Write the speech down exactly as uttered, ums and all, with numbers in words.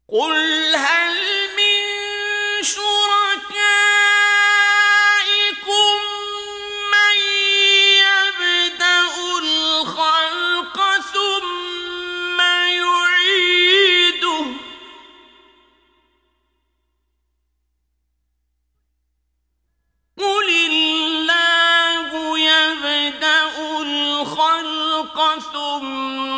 قل هل من شركائكم من يبدأ الخلق ثم يعيده قل الله يبدأ الخلق ثم